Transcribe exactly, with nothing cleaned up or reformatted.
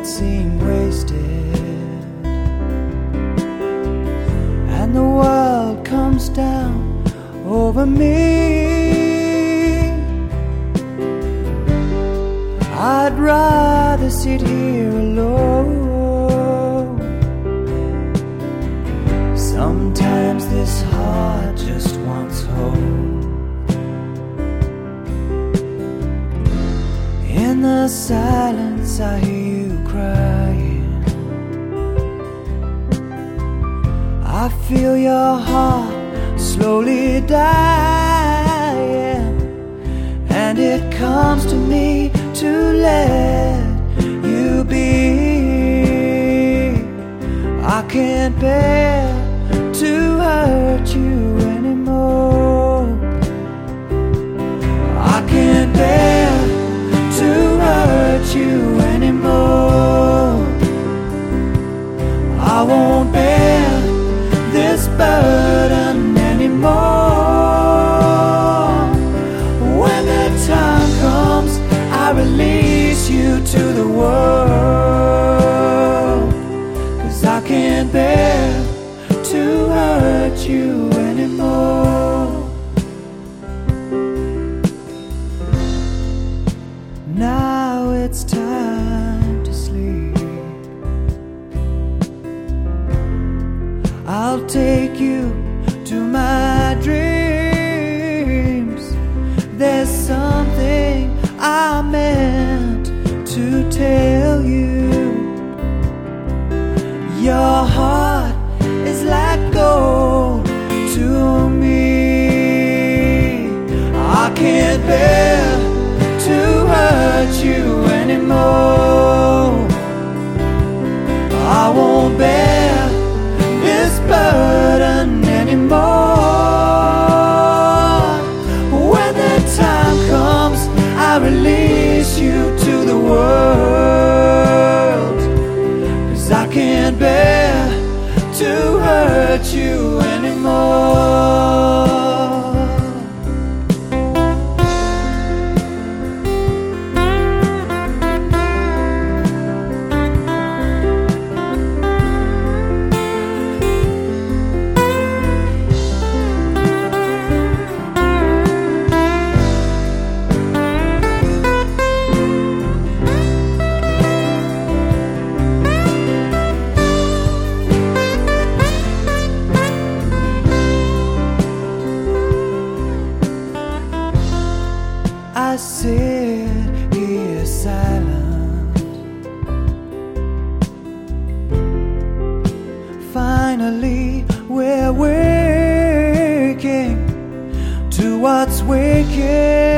that seem wasted, and the world comes down over me. I'd rather sit here alone. Sometimes this heart just wants home. In the silence I hear you crying. I feel your heart slowly dying, and it comes to me to let you be. I can't bear to hurt you anymore. I can't bear to hurt you anymore. I won't bear this burden anymore. When the time comes, I release you to the world, 'cause I can't bear to hurt you anymore. Now it's time to sleep. I'll take you to my dreams. There's something I meant to tell you. Your heart is like gold to me. I can't bear to hurt you anymore. I won't bear this burden anymore. When the time comes, I release you to the world, 'cause I can't bear to hurt you anymore. I sit here silent. Finally, we're waking to what's waking.